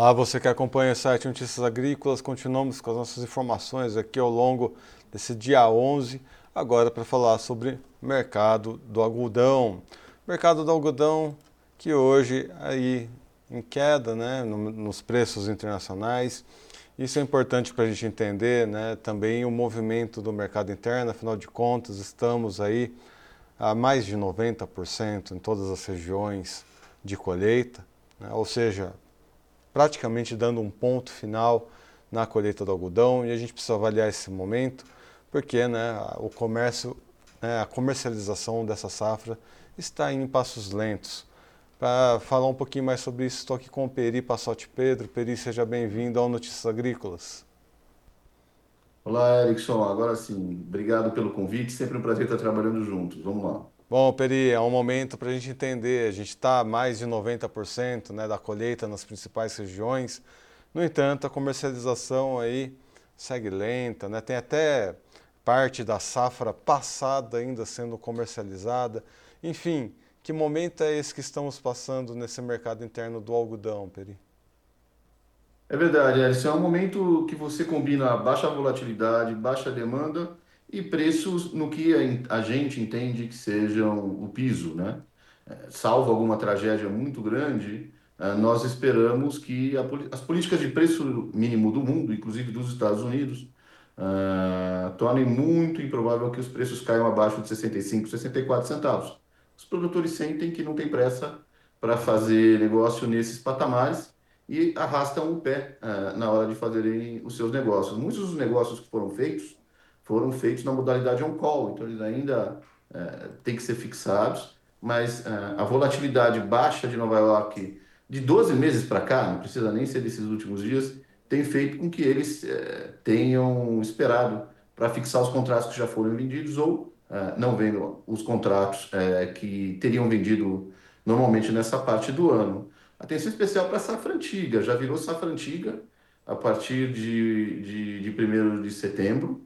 Olá, você que acompanha o site Notícias Agrícolas, continuamos com as nossas informações aqui ao longo desse dia 11, agora para falar sobre mercado do algodão. Mercado do algodão que hoje aí em queda, né, nos preços internacionais. Isso é importante para a gente entender, né, também o movimento do mercado interno, afinal de contas estamos aí a mais de 90% em todas as regiões de colheita, né, ou seja, praticamente dando um ponto final na colheita do algodão, e a gente precisa avaliar esse momento porque, né, o comércio, né, a comercialização dessa safra está indo em passos lentos. Para falar um pouquinho mais sobre isso, estou aqui com o Peri Passotti Pedro. Peri, seja bem-vindo ao Notícias Agrícolas. Olá, Erickson. Agora sim, obrigado pelo convite. Sempre um prazer estar trabalhando juntos. Vamos lá. Bom, Peri, é um momento para a gente entender. A gente está a mais de 90%, né, da colheita nas principais regiões. No entanto, a comercialização aí segue lenta, né? Tem até parte da safra passada ainda sendo comercializada. Enfim, que momento é esse que estamos passando nesse mercado interno do algodão, Peri? É verdade, Erickson. É um momento que você combina baixa volatilidade, baixa demanda e preços no que a gente entende que sejam o piso, né? Salvo alguma tragédia muito grande, nós esperamos que as políticas de preço mínimo do mundo, inclusive dos Estados Unidos, tornem muito improvável que os preços caiam abaixo de 65, 64 centavos. Os produtores sentem que não tem pressa para fazer negócio nesses patamares e arrastam o pé, na hora de fazerem os seus negócios. Muitos dos negócios que foram feitos na modalidade on-call, então eles ainda têm que ser fixados, mas a volatilidade baixa de Nova York de 12 meses para cá, não precisa nem ser desses últimos dias, tem feito com que eles tenham esperado para fixar os contratos que já foram vendidos ou não vendo os contratos que teriam vendido normalmente nessa parte do ano. Atenção especial para a safra antiga, já virou safra antiga a partir de 1º de setembro.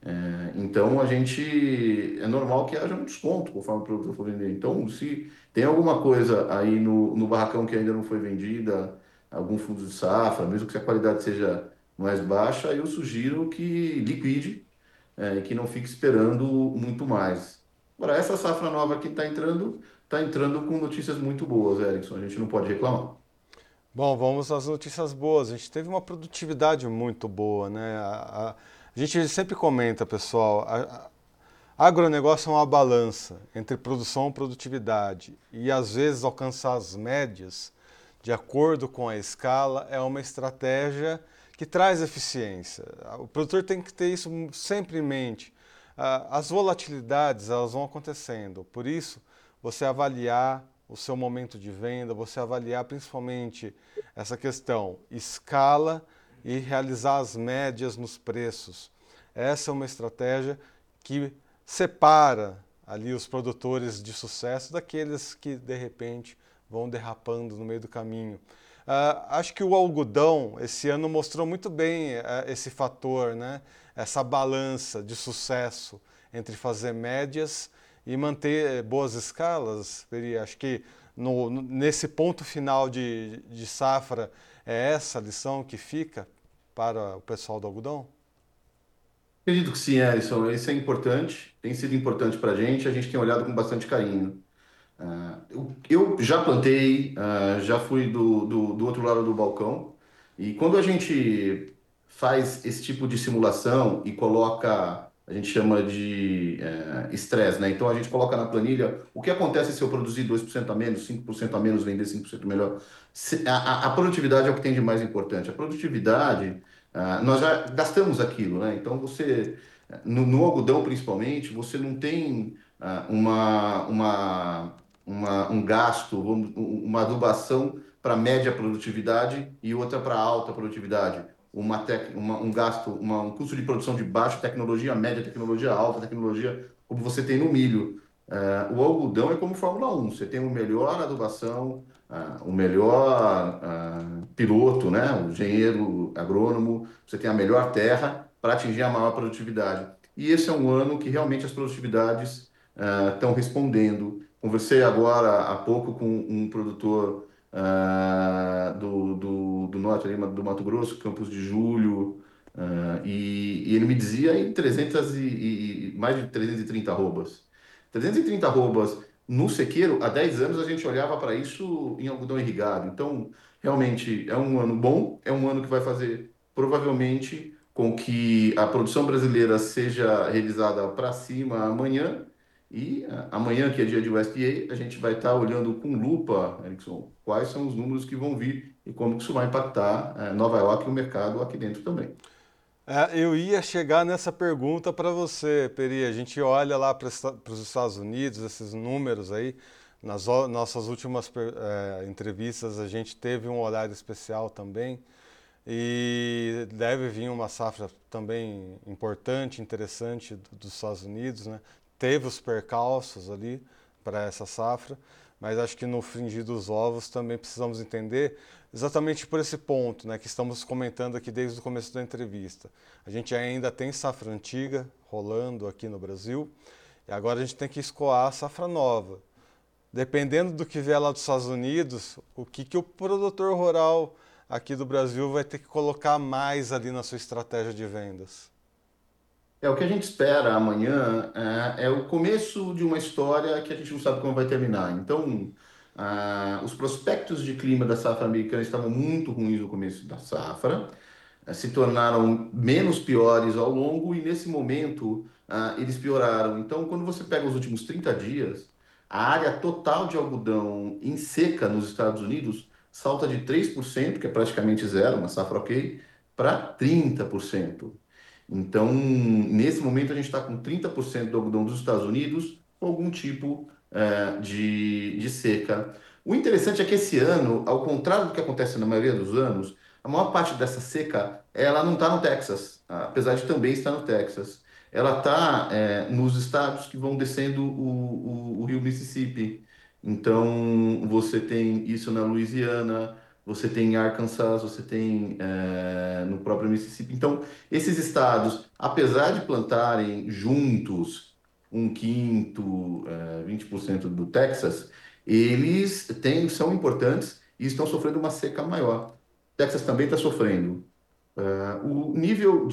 Então a gente é normal que haja um desconto conforme o produto for vender. Então, se tem alguma coisa aí no barracão que ainda não foi vendida, algum fundo de safra, mesmo que a qualidade seja mais baixa, eu sugiro que liquide e que não fique esperando muito mais. Agora, essa safra nova que está entrando com notícias muito boas, Erickson. A gente não pode reclamar. Bom, vamos às notícias boas. A gente teve uma produtividade muito boa, né? A gente sempre comenta, pessoal, agronegócio é uma balança entre produção e produtividade. E às vezes alcançar as médias de acordo com a escala é uma estratégia que traz eficiência. O produtor tem que ter isso sempre em mente. As volatilidades elas vão acontecendo, por isso você avaliar o seu momento de venda, você avaliar principalmente essa questão escala e realizar as médias nos preços. Essa é uma estratégia que separa ali os produtores de sucesso daqueles que de repente vão derrapando no meio do caminho. Acho que o algodão esse ano mostrou muito bem esse fator, né? Essa balança de sucesso entre fazer médias e manter boas escalas. Acho que nesse ponto final de safra é essa a lição que fica para o pessoal do algodão? Acredito que sim, Alisson. Isso é importante, tem sido importante para a gente tem olhado com bastante carinho. Eu já plantei, já fui do outro lado do balcão, e quando a gente faz esse tipo de simulação e coloca, a gente chama de estresse, né? Então a gente coloca na planilha o que acontece se eu produzir 2% a menos, 5% a menos, vender 5% melhor. A produtividade é o que tem de mais importante. A produtividade, nós já gastamos aquilo, né? Então você, no algodão principalmente, você não tem um gasto, uma adubação para média produtividade e outra para alta produtividade. Um gasto, um custo de produção de baixa tecnologia, média tecnologia, alta tecnologia, como você tem no milho. O algodão é como Fórmula 1, você tem o melhor adubação, o melhor piloto, né? O engenheiro agrônomo, você tem a melhor terra para atingir a maior produtividade. E esse é um ano que realmente as produtividades estão respondendo. Conversei agora há pouco com um produtor do norte, ali, do Mato Grosso, Campos de Julho, e ele me dizia em 300 mais de 330 arrobas. 330 arrobas no sequeiro, há 10 anos a gente olhava para isso em algodão irrigado. Então, realmente é um ano bom, é um ano que vai fazer provavelmente com que a produção brasileira seja revisada para cima amanhã. E amanhã, que é dia de USDA, a gente vai estar olhando com lupa, Erickson, quais são os números que vão vir e como que isso vai impactar Nova York e o mercado aqui dentro também. Eu ia chegar nessa pergunta para você, Peri. A gente olha lá para os Estados Unidos, esses números aí. Nas nossas últimas entrevistas, a gente teve um horário especial também. E deve vir uma safra também importante, interessante dos Estados Unidos, né? Teve os percalços ali para essa safra, mas acho que no frigir dos ovos também precisamos entender exatamente por esse ponto, né, que estamos comentando aqui desde o começo da entrevista. A gente ainda tem safra antiga rolando aqui no Brasil e agora a gente tem que escoar a safra nova. Dependendo do que vier lá dos Estados Unidos, o que o produtor rural aqui do Brasil vai ter que colocar mais ali na sua estratégia de vendas? O que a gente espera amanhã é o começo de uma história que a gente não sabe como vai terminar. Então, os prospectos de clima da safra americana estavam muito ruins no começo da safra, se tornaram menos piores ao longo e nesse momento eles pioraram. Então, quando você pega os últimos 30 dias, a área total de algodão em seca nos Estados Unidos salta de 3%, que é praticamente zero, uma safra ok, para 30%. Então, nesse momento, a gente está com 30% do algodão dos Estados Unidos com algum tipo de seca. O interessante é que esse ano, ao contrário do que acontece na maioria dos anos, a maior parte dessa seca, ela não está no Texas, apesar de também estar no Texas. Ela está nos estados que vão descendo o rio Mississippi. Então, você tem isso na Louisiana, você tem em Arkansas, você tem no próprio Mississippi. Então, esses estados, apesar de plantarem juntos um quinto, 20% do Texas, são importantes e estão sofrendo uma seca maior. Texas também está sofrendo. O nível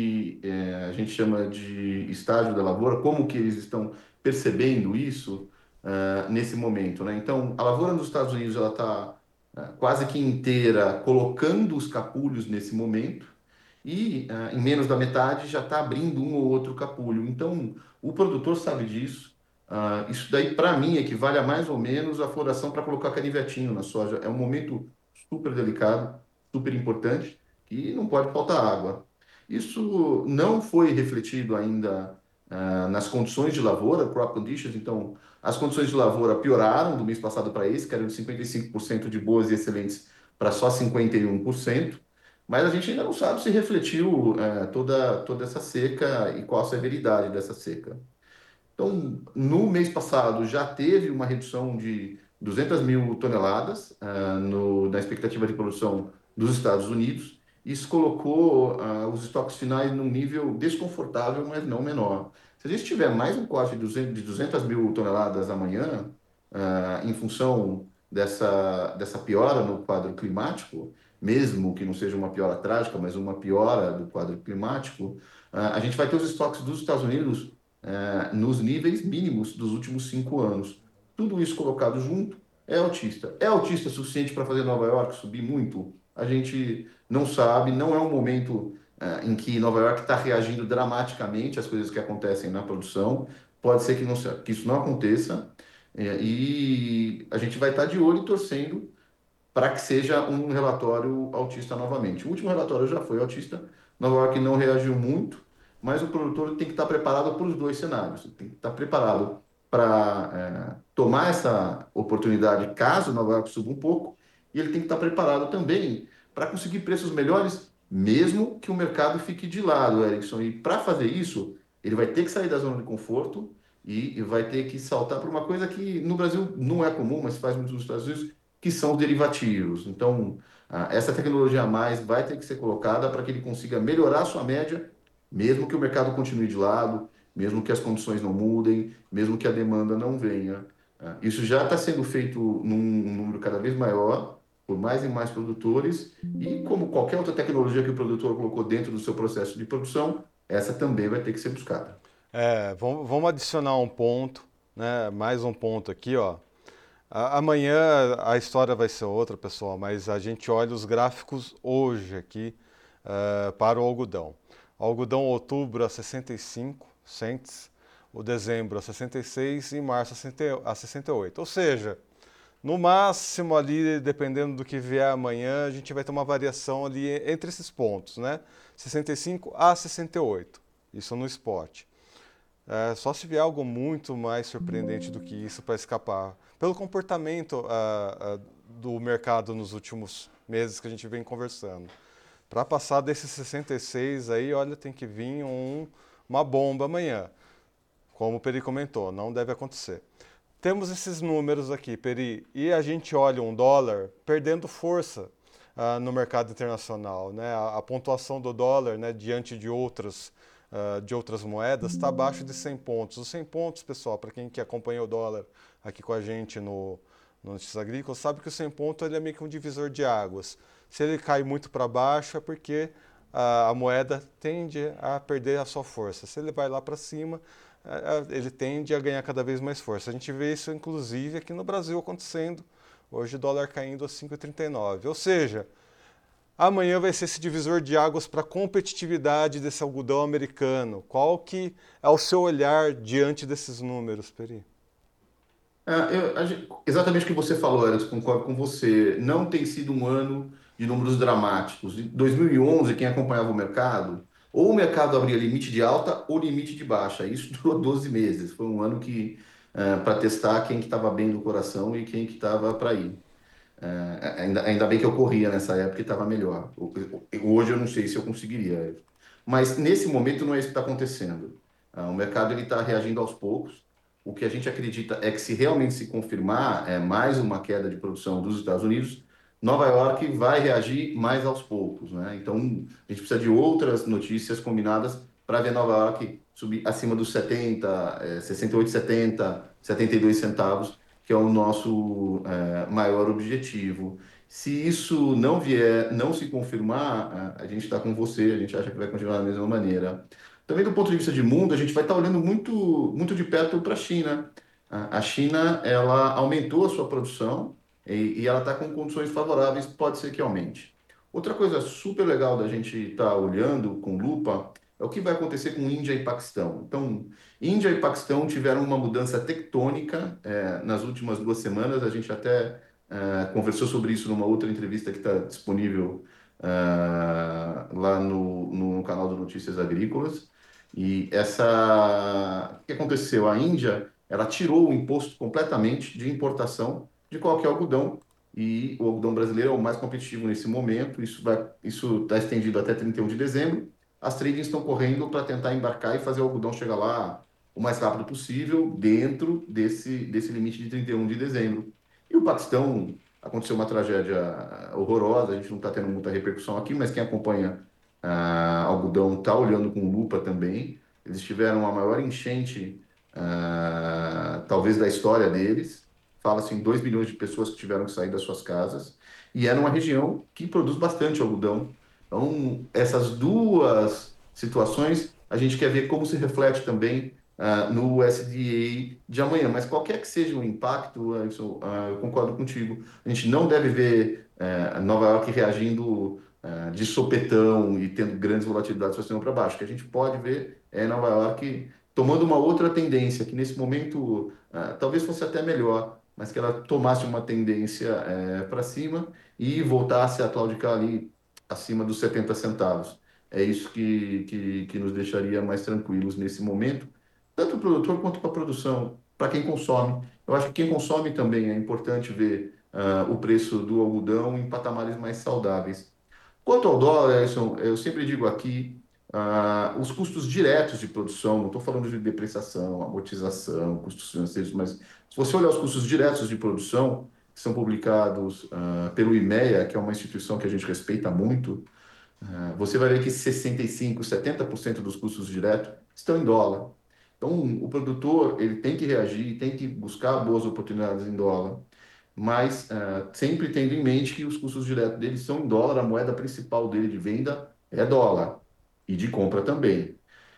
a gente chama de estágio da lavoura, como que eles estão percebendo isso nesse momento, né? Então, a lavoura nos Estados Unidos ela está quase que inteira colocando os capulhos nesse momento e em menos da metade já está abrindo um ou outro capulho. Então, o produtor sabe disso. Isso daí, para mim, equivale a mais ou menos a floração para colocar canivetinho na soja. É um momento super delicado, super importante, e não pode faltar água. Isso não foi refletido ainda nas condições de lavoura, crop conditions. Então, as condições de lavoura pioraram do mês passado para esse, que eram de 55% de boas e excelentes para só 51%. Mas a gente ainda não sabe se refletiu toda essa seca e qual a severidade dessa seca. Então, no mês passado já teve uma redução de 200 mil toneladas na expectativa de produção dos Estados Unidos. Isso colocou os estoques finais num nível desconfortável, mas não menor. Se a gente tiver mais um corte de 200 mil toneladas amanhã, em função dessa piora no quadro climático, mesmo que não seja uma piora trágica, mas uma piora do quadro climático, a gente vai ter os estoques dos Estados Unidos nos níveis mínimos dos últimos 5 anos. Tudo isso colocado junto é autista. É autista suficiente para fazer Nova York subir muito? A gente não sabe, não é um momento em que Nova York está reagindo dramaticamente às coisas que acontecem na produção. Pode ser que isso não aconteça, e a gente vai estar de olho e torcendo para que seja um relatório autista novamente. O último relatório já foi autista, Nova York não reagiu muito, mas o produtor tem que estar preparado para os dois cenários. Ele tem que estar preparado para tomar essa oportunidade caso Nova York suba um pouco, e ele tem que estar preparado também para conseguir preços melhores, mesmo que o mercado fique de lado, Erickson. E para fazer isso, ele vai ter que sair da zona de conforto e vai ter que saltar para uma coisa que no Brasil não é comum, mas faz muito nos Estados Unidos, que são os derivativos. Então, essa tecnologia a mais vai ter que ser colocada para que ele consiga melhorar a sua média, mesmo que o mercado continue de lado, mesmo que as condições não mudem, mesmo que a demanda não venha. Isso já está sendo feito num número cada vez maior, por mais e mais produtores, e como qualquer outra tecnologia que o produtor colocou dentro do seu processo de produção, essa também vai ter que ser buscada. Vamos adicionar um ponto, né? Mais um ponto aqui, ó. Amanhã a história vai ser outra, pessoal, mas a gente olha os gráficos hoje aqui para o algodão. O algodão outubro a 65 cents, o dezembro a 66 e março a 68. Ou seja, no máximo ali, dependendo do que vier amanhã, a gente vai ter uma variação ali entre esses pontos, né? 65 a 68. Isso no spot. Só se vier algo muito mais surpreendente do que isso para escapar. Pelo comportamento do mercado nos últimos meses que a gente vem conversando. Para passar desses 66 aí, olha, tem que vir uma bomba amanhã. Como o Peri comentou, não deve acontecer. Temos esses números aqui, Peri, e a gente olha um dólar perdendo força no mercado internacional. Né? A pontuação do dólar, né, diante de outras moedas está abaixo de 100 pontos. Os 100 pontos, pessoal, para quem que acompanha o dólar aqui com a gente no Notícias Agrícolas, sabe que o 100 pontos ele é meio que um divisor de águas. Se ele cai muito para baixo é porque a moeda tende a perder a sua força. Se ele vai lá para cima, ele tende a ganhar cada vez mais força. A gente vê isso, inclusive, aqui no Brasil acontecendo. Hoje o dólar caindo a 5,39. Ou seja, amanhã vai ser esse divisor de águas para a competitividade desse algodão americano. Qual que é o seu olhar diante desses números, Peri? Exatamente o que você falou, Alex, concordo com você. Não tem sido um ano de números dramáticos. Em 2011, quem acompanhava o mercado, ou o mercado abria limite de alta ou limite de baixa. Isso durou 12 meses. Foi um ano que para testar quem que estava bem do coração e quem que estava para ir. Ainda bem que eu corria nessa época e estava melhor. Hoje eu não sei se eu conseguiria. Mas nesse momento não é isso que está acontecendo. O mercado ele está reagindo aos poucos. O que a gente acredita é que se realmente se confirmar mais uma queda de produção dos Estados Unidos, Nova York vai reagir mais aos poucos, né? Então a gente precisa de outras notícias combinadas para ver Nova York subir acima dos 70, 68, 70, 72 centavos, que é o nosso maior objetivo. Se isso não vier, não se confirmar, a gente está com você, a gente acha que vai continuar da mesma maneira. Também do ponto de vista de mundo, a gente vai estar olhando muito de perto para a China. A China, ela aumentou a sua produção e ela está com condições favoráveis, pode ser que aumente. Outra coisa super legal da gente estar olhando com lupa é o que vai acontecer com Índia e Paquistão. Então, Índia e Paquistão tiveram uma mudança tectônica nas últimas 2 semanas. A gente até conversou sobre isso numa outra entrevista que está disponível lá no canal do Notícias Agrícolas. E o que aconteceu? A Índia, ela tirou o imposto completamente de importação de qualquer algodão, e o algodão brasileiro é o mais competitivo nesse momento. Isso está estendido até 31 de dezembro. As tradings estão correndo para tentar embarcar e fazer o algodão chegar lá o mais rápido possível, dentro desse limite de 31 de dezembro. E o Paquistão, aconteceu uma tragédia horrorosa, a gente não está tendo muita repercussão aqui, mas quem acompanha algodão está olhando com lupa também. Eles tiveram a maior enchente, talvez, da história deles. Fala-se em 2 milhões de pessoas que tiveram que sair das suas casas. E é numa região que produz bastante algodão. Então, essas duas situações, a gente quer ver como se reflete também no USDA de amanhã. Mas qualquer que seja o impacto, Alisson, eu concordo contigo. A gente não deve ver Nova York reagindo de sopetão e tendo grandes volatilidades para cima ou para baixo. O que a gente pode ver é Nova York tomando uma outra tendência, que nesse momento talvez fosse até melhor, mas que ela tomasse uma tendência para cima e voltasse a claudicar ali acima dos 70 centavos. É isso que nos deixaria mais tranquilos nesse momento, tanto o produtor quanto para a produção, para quem consome. Eu acho que quem consome também é importante ver o preço do algodão em patamares mais saudáveis. Quanto ao dólar, Edson, eu sempre digo aqui, os custos diretos de produção, não estou falando de depreciação, amortização, custos financeiros, mas se você olhar os custos diretos de produção, que são publicados pelo IMEA, que é uma instituição que a gente respeita muito, você vai ver que 65, 70% dos custos diretos estão em dólar. Então, o produtor ele tem que reagir, tem que buscar boas oportunidades em dólar, mas sempre tendo em mente que os custos diretos dele são em dólar, a moeda principal dele de venda é dólar e de compra também.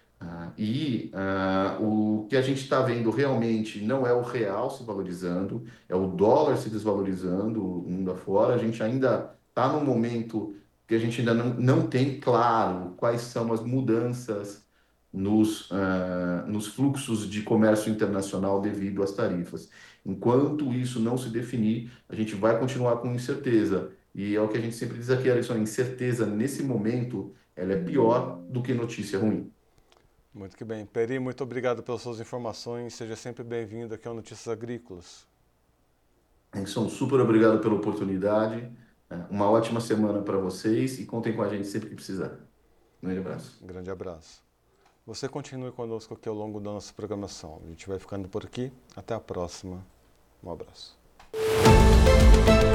O que a gente está vendo realmente não é o real se valorizando, é o dólar se desvalorizando mundo afora. A gente ainda está num momento que a gente ainda não tem claro quais são as mudanças nos fluxos de comércio internacional devido às tarifas. Enquanto isso não se definir, a gente vai continuar com incerteza. E é o que a gente sempre diz aqui, Alisson, a incerteza nesse momento ela é pior do que notícia ruim. Muito que bem. Peri, muito obrigado pelas suas informações. Seja sempre bem-vindo aqui ao Notícias Agrícolas. Edson, super obrigado pela oportunidade. Uma ótima semana para vocês e contem com a gente sempre que precisar. Um grande abraço. Um grande abraço. Você continue conosco aqui ao longo da nossa programação. A gente vai ficando por aqui. Até a próxima. Um abraço.